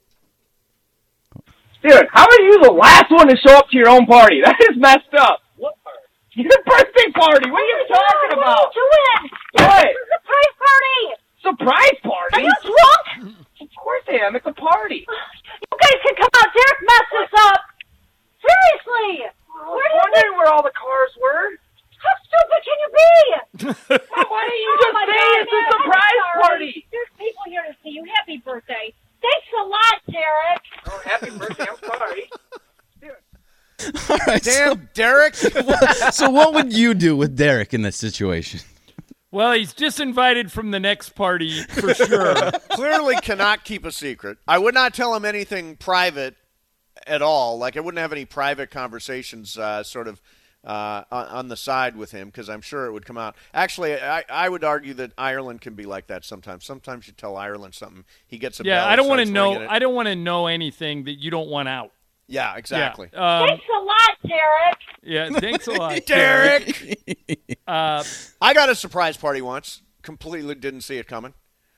Dude, how are you the last one to show up to your own party? That is messed up. What party? Your birthday party. What are you talking about? What are you doing? What? It's a surprise party. Surprise party? Are you drunk? Of course I am. It's a party. You guys can come out. Derek messed this up. Seriously. I was wondering where all the cars were. How stupid can you be? Why don't you just say it's a surprise party? There's people here to see you. Happy birthday. Thanks a lot, Derek. Oh, happy birthday. I'm sorry. All right, Damn, Derek. So what would you do with Derek in this situation? Well, he's disinvited from the next party for sure. Clearly cannot keep a secret. I would not tell him anything private at all. Like, I wouldn't have any private conversations on the side with him, because I'm sure it would come out. Actually, I would argue that Ireland can be like that sometimes. Sometimes you tell Ireland something, he gets a yeah. belly, I don't want to starts know. ringing it. I don't want to know anything that you don't want out. Yeah, exactly. Yeah. Thanks a lot, Derek. Yeah, thanks a lot, Derek. I got a surprise party once. Completely didn't see it coming.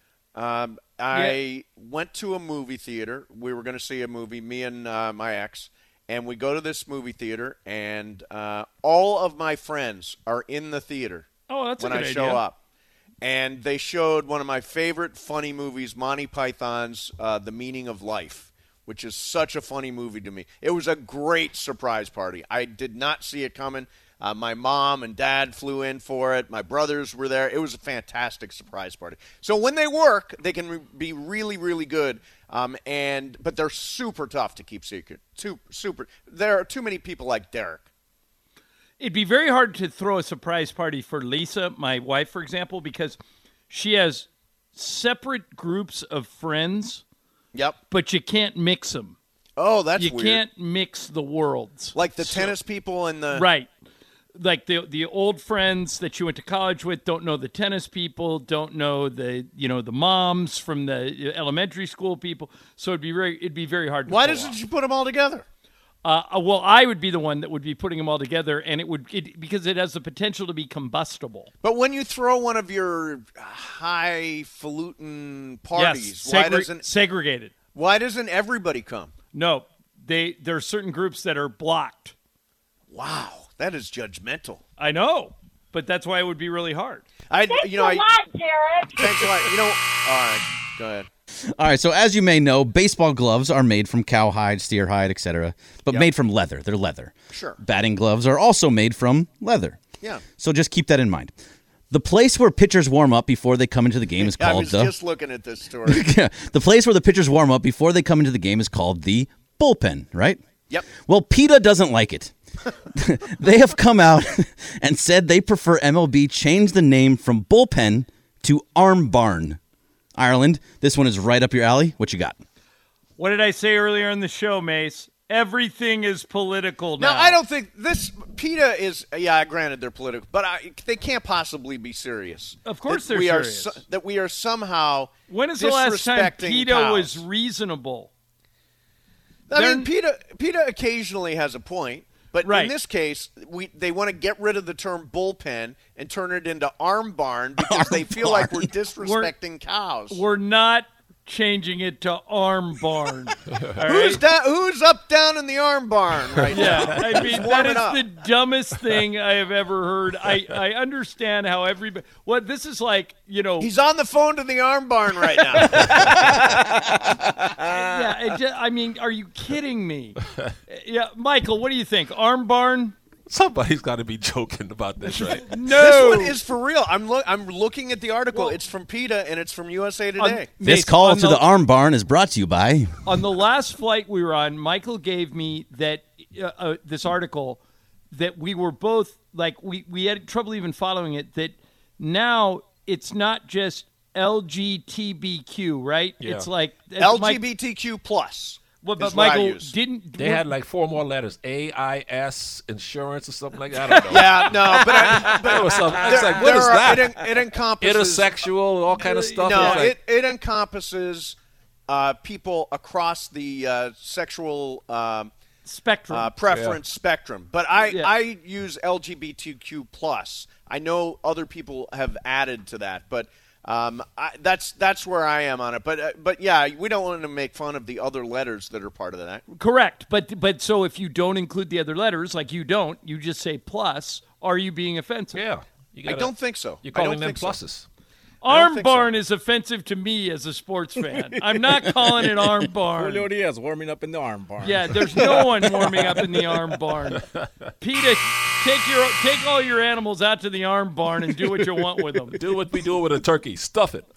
I went to a movie theater. We were going to see a movie, me and my ex, and we go to this movie theater, and all of my friends are in the theater. Oh, that's when a good I show idea. up. And they showed one of my favorite funny movies, Monty Python's The Meaning of Life, which is such a funny movie to me. It was a great surprise party. I did not see it coming. My mom and dad flew in for it. My brothers were there. It was a fantastic surprise party. So when they work, they can be really, really good. But they're super tough to keep secret. Super. There are too many people like Derek. It'd be very hard to throw a surprise party for Lisa, my wife, for example, because she has separate groups of friends. Yep. But you can't mix them. Oh, that's weird. You can't mix the worlds. Like the tennis people and the... Right. Like the old friends that you went to college with don't know the tennis people, don't know the moms from the elementary school people. So it'd be very hard to Why pull doesn't off. you put them all together? Well, I would be the one that would be putting them all together, and because it has the potential to be combustible. But when you throw one of your highfalutin parties, why doesn't segregated? Why doesn't everybody come? No, there are certain groups that are blocked. Wow, that is judgmental. I know, but that's why it would be really hard. Thanks a lot, Derek. Thanks a lot. All right, go ahead. All right, so as you may know, baseball gloves are made from cowhide, steer hide, etc., but made from leather. They're leather. Sure. Batting gloves are also made from leather. Yeah. So just keep that in mind. The place where pitchers warm up before they come into the game is called I was just looking at this story. The place where the pitchers warm up before they come into the game is called the bullpen, right? Yep. Well, PETA doesn't like it. They have come out and said they prefer MLB change the name from bullpen to arm barn. Ireland, this one is right up your alley. What you got? What did I say earlier in the show, Mace? Everything is political now. No, I don't think this PETA is. Yeah, granted they're political, but they can't possibly be serious. Of course, that they're serious. That we are somehow. When is the last time PETA cows. was reasonable? I mean, PETA occasionally has a point, but in this case, they want to get rid of the term bullpen and turn it into arm barn because they feel like we're disrespecting cows. We're not changing it to arm barn. Who's up down in the arm barn right now? Yeah, I mean that is the dumbest thing I have ever heard. I understand how everybody. What this is like, He's on the phone to the arm barn right now. Yeah, I mean, are you kidding me? Yeah, Michael, what do you think? Arm barn? Somebody's got to be joking about this, right? No, this one is for real. I'm looking at the article. It's from PETA and it's from USA Today. This call to the arm barn is brought to you by. On the last flight we were on, Michael gave me that this article that we were both like we had trouble even following it. That now it's not just LGBTQ, right? Yeah. It's like LGBTQ plus. Well, but Michael didn't. They had like 4 more letters, AIS insurance or something like that. I don't know. Yeah, no, but it was something. It's like, what is that? It encompasses intersexual, all kind of stuff. No, it encompasses people across the sexual spectrum preference spectrum. But I use LGBTQ plus. I know other people have added to that, but that's where I am on it. But yeah, we don't want to make fun of the other letters that are part of that. Correct. But so if you don't include the other letters, like you just say plus, are you being offensive? Yeah. I don't think so. You're calling them pluses. So. Arm barn is offensive to me as a sports fan. I'm not calling it arm barn. Julio Diaz warming up in the arm barn. Yeah, there's no one warming up in the arm barn. PETA, take all your animals out to the arm barn and do what you want with them. Do what we do with a turkey. Stuff it.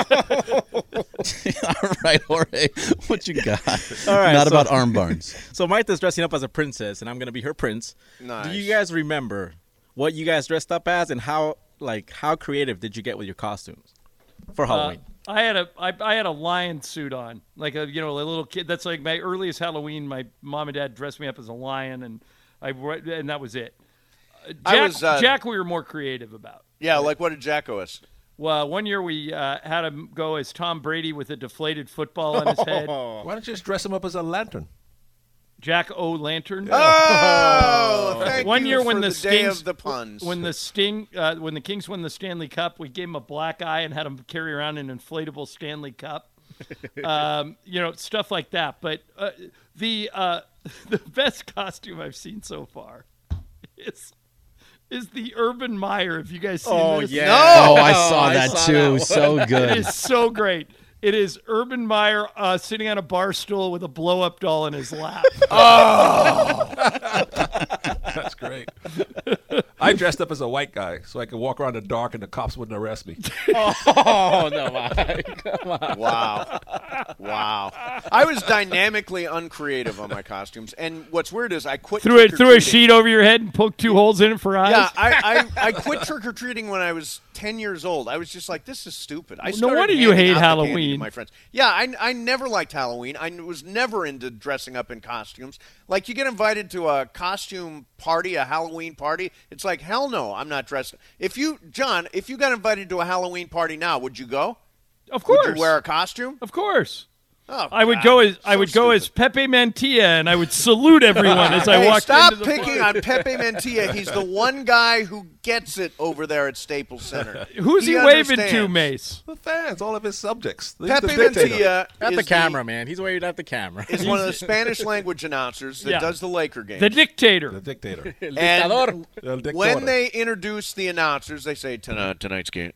All right, Jorge, what you got? All right, Not about arm barns. So Maita's dressing up as a princess, and I'm going to be her prince. Nice. Do you guys remember what you guys dressed up as, and how creative did you get with your costumes for Halloween? I had a lion suit on, like a little kid. That's like my earliest Halloween. My mom and dad dressed me up as a lion, and that was it. Jack, we were more creative about. Yeah, like what did Jack go as? Well, one year we had him go as Tom Brady with a deflated football on his head. Why don't you just dress him up as a lantern? Jack O'Lantern. Oh, thank one you year for when the the day Kings, of the puns. when the Kings won the Stanley Cup, we gave him a black eye and had him carry around an inflatable Stanley Cup. Stuff like that. But the best costume I've seen so far is the Urban Meyer. Have you guys seen this? Yeah. No! I saw that too. So good. It is so great. It is Urban Meyer sitting on a bar stool with a blow-up doll in his lap. Oh! That's great. I dressed up as a white guy so I could walk around in the dark and the cops wouldn't arrest me. Oh, no, Mike. Come on. Wow. I was dynamically uncreative on my costumes. And what's weird is I quit threw a sheet over your head and poked 2 holes in it for eyes? Yeah, I quit trick-or-treating when I was 10 years old. I was just like, this is stupid. No wonder you hate Halloween. My friends. Yeah, I never liked Halloween. I was never into dressing up in costumes. Like, you get invited to a costume party, a Halloween party, it's like, hell no, I'm not dressed. If you got invited to a Halloween party now, would you go? Of course. Would you wear a costume? Of course. Oh, I would go as Pepe Mantilla, and I would salute everyone as I walked stop into the picking on Pepe Mantilla. He's the one guy who gets it over there at Staples Center. Who's he waving to, Mace? The fans, all of his subjects. Pepe Mantilla at the camera, man. He's waving at the camera. Is one of the Spanish language announcers that does the Laker games. The dictator. And when they introduce the announcers, they say tonight's game,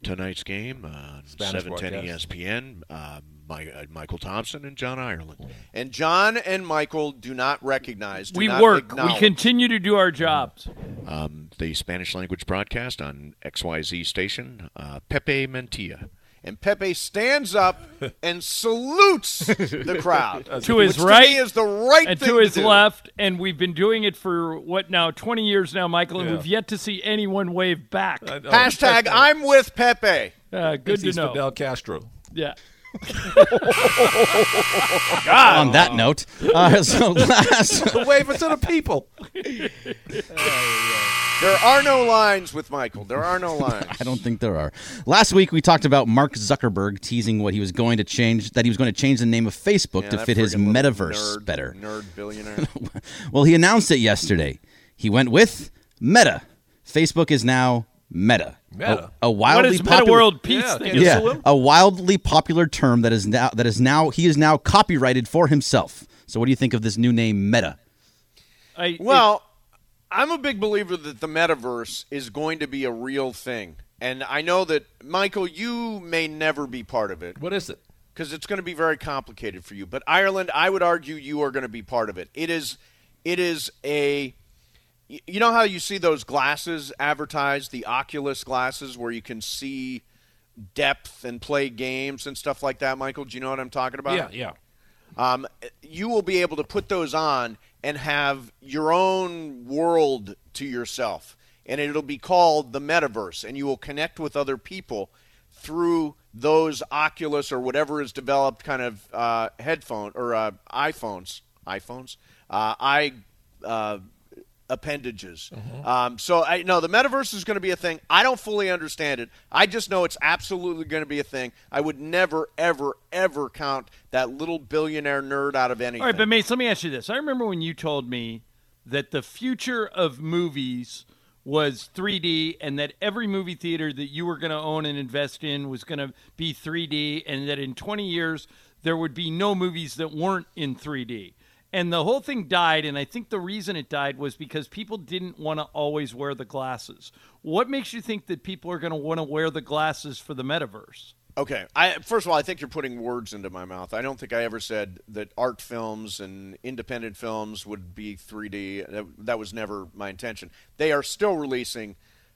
7:10 ESPN. Michael Thompson and John Ireland. And John and Michael do not recognize. We work. We continue to do our jobs. The Spanish language broadcast on XYZ station, Pepe Mantilla. And Pepe stands up and salutes the crowd. To his right. To me is the right and thing to his do. left. And we've been doing it for, 20 years now, Michael, and we've yet to see anyone wave back. Hashtag I'm with Pepe. Good to know. Fidel Castro. Yeah. On that note, wave it to the people. There are no lines with Michael. There are no lines. I don't think there are. Last week we talked about Mark Zuckerberg teasing what he was going to change, that he was going to change the name of Facebook to fit his metaverse better. Nerd billionaire. Well, he announced it yesterday. He went with Meta. Facebook is now Meta. Meta. A wildly what is popular Meta World Peace thing? A wildly popular term he is now copyrighted for himself. So what do you think of this new name Meta? I'm a big believer that the metaverse is going to be a real thing. And I know that, Michael, you may never be part of it. What is it? Because it's going to be very complicated for you. But Ireland, I would argue you are going to be part of it. It is a... You know how you see those glasses advertised, the Oculus glasses, where you can see depth and play games and stuff like that, Michael? Do you know what I'm talking about? Yeah. You will be able to put those on and have your own world to yourself. And it'll be called the metaverse. And you will connect with other people through those Oculus or whatever is developed kind of appendages. Mm-hmm. So the metaverse is going to be a thing. I don't fully understand it. I just know it's absolutely going to be a thing. I would never, ever, ever count that little billionaire nerd out of anything. All right, but Mace, let me ask you this. I remember when you told me that the future of movies was 3D and that every movie theater that you were going to own and invest in was going to be 3D, and that in 20 years there would be no movies that weren't in 3D. And the whole thing died, and I think the reason it died was because people didn't want to always wear the glasses. What makes you think that people are going to want to wear the glasses for the metaverse? Okay. First of all, I think you're putting words into my mouth. I don't think I ever said that art films and independent films would be 3D. That was never my intention. They are still releasing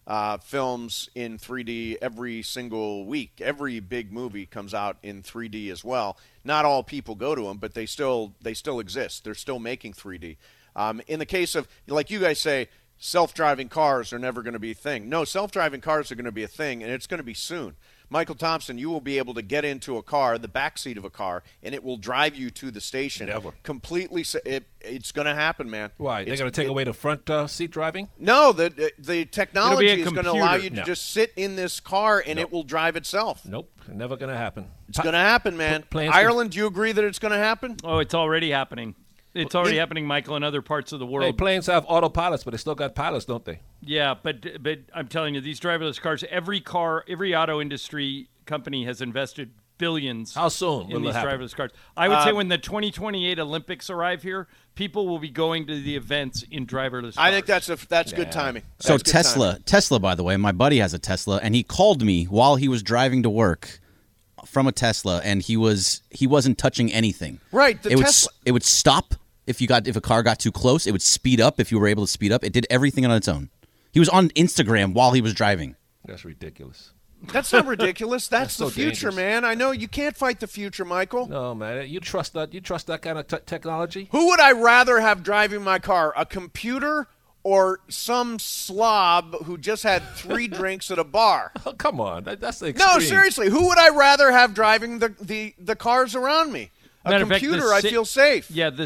films in 3D every single week. Every big movie comes out in 3D as well. Not all people go to them, but they still exist. They're still making 3D. In the case of, like you guys say, self-driving cars are never going to be a thing. No, self-driving cars are going to be a thing, and it's going to be soon. Michael Thompson, you will be able to get into a car, the backseat of a car, and it will drive you to the station. Never. Completely. It's going to happen, man. Why? They're going to take away the front seat driving? No, the technology is going to allow you to No. just sit in this car, and it will drive itself. Nope. Never going to happen. It's going to happen, man. Ireland, do you agree that it's going to happen? Oh, it's already happening. It's already happening, Michael, in other parts of the world. Hey, planes have autopilots, but they still got pilots, don't they? Yeah, but I'm telling you, these driverless cars, every auto industry company has invested billions. How soon in will these it happen? driverless cars? I would say when the 2028 Olympics arrive here, people will be going to the events in driverless cars. I think that's good timing. So That's good timing. Tesla, by the way, my buddy has a Tesla, and he called me while he was driving to work from a Tesla, and he wasn't touching anything. Right, It would stop if a car got too close. It would speed up if you were able to speed up. It did everything on its own. He was on Instagram while he was driving. That's ridiculous. That's not ridiculous. That's the so future, dangerous. man. I know you can't fight the future, Michael. No, man. You trust that? You trust that kind of technology? Who would I rather have driving my car, a computer or some slob who just had 3 drinks at a bar? Oh, come on. That's the extreme. No, seriously. Who would I rather have driving the cars around me? A computer, I feel safe. Yeah, the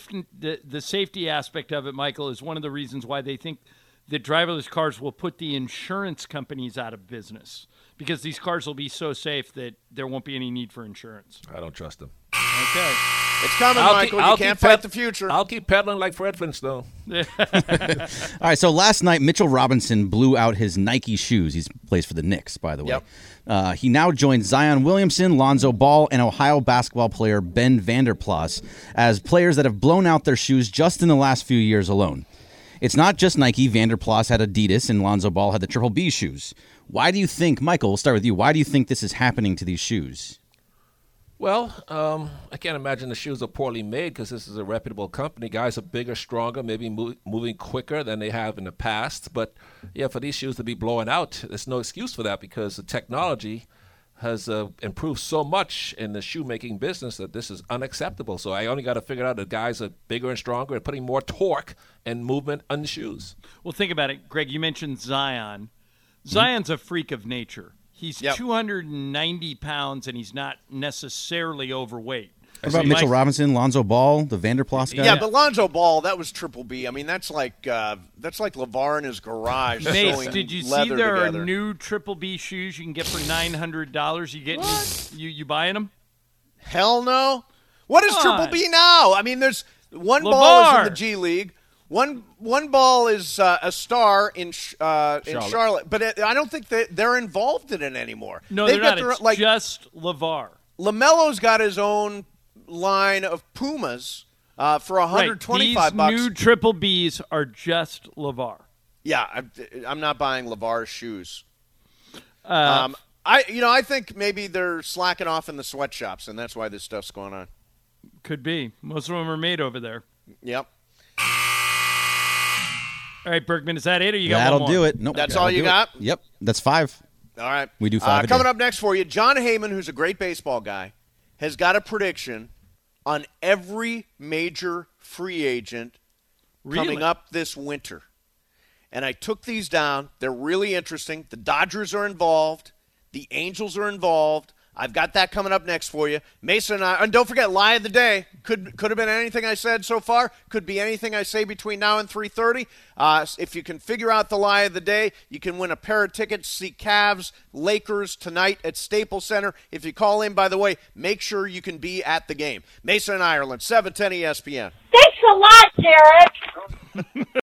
safety aspect of it, Michael, is one of the reasons why they think that driverless cars will put the insurance companies out of business, because these cars will be so safe that there won't be any need for insurance. I don't trust them. Okay. It's coming, Michael. You can't fight the future. I'll keep pedaling like Fred Flintstone. All right, so last night, Mitchell Robinson blew out his Nike shoes. He plays for the Knicks, by the way. Yep. He now joins Zion Williamson, Lonzo Ball, and Ohio basketball player Ben Vanderplas as players that have blown out their shoes just in the last few years alone. It's not just Nike. Vanderplas had Adidas, and Lonzo Ball had the Triple B shoes. Why do you think, Michael, we'll start with you, why do you think this is happening to these shoes? Well, I can't imagine the shoes are poorly made because this is a reputable company. Guys are bigger, stronger, maybe moving quicker than they have in the past. But, yeah, for these shoes to be blowing out, there's no excuse for that because the technology has improved so much in the shoemaking business that this is unacceptable. So I only got to figure out that guys are bigger and stronger and putting more torque and movement on the shoes. Well, think about it, Greg. You mentioned Zion. Zion's a freak of nature. He's 290 pounds, and he's not necessarily overweight. What about Mitchell Robinson, Lonzo Ball, the Vanderplas guy? Yeah, but Lonzo Ball, that was Triple B. I mean, that's like LeVar in his garage. Mace, did you see there together. are new Triple B shoes you can get for $900? You get you buying them? Hell no. What is Triple B now? I mean, there's one LeVar. ball is in the G League. One ball is a star in Charlotte, but I don't think they're involved in it anymore. No, They've they're got not. It's just LeVar. LaMelo's got his own line of Pumas for $125. These new Triple Bs are just LeVar. Yeah, I'm not buying LeVar's shoes. I think maybe they're slacking off in the sweatshops, and that's why this stuff's going on. Could be. Most of them are made over there. Yep. All right, Bergman, is that it, or you got That'll one more? do it. Nope. That's all you got? Yep, that's 5. All right. We do 5 a day. Coming up next for you, John Heyman, who's a great baseball guy, has got a prediction on every major free agent coming up this winter. And I took these down. They're really interesting. The Dodgers are involved. The Angels are involved. I've got that coming up next for you. Mason and I, and don't forget, Lie of the Day. Could have been anything I said so far. Could be anything I say between now and 3:30. If you can figure out the lie of the day, you can win a pair of tickets to see Cavs, Lakers tonight at Staples Center. If you call in, by the way, make sure you can be at the game. Mason, Ireland, 710 ESPN. Thanks a lot, Derek.